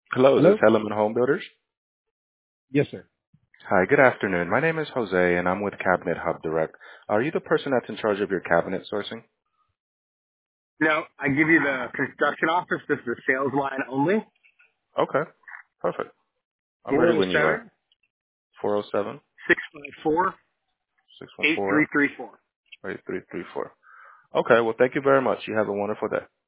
Hello, is this Hello? Hellman Home Builders? Yes, sir. Hi, good afternoon. My name is Jose, and I'm with Cabinet Hub Direct. Are you the person that's in charge of your cabinet sourcing? No, I give you the construction office. This is the sales line only. Okay, perfect. I'm ready when you are. 407 407 654 614 8334. 8334. Okay, well, thank you very much. You have a wonderful day.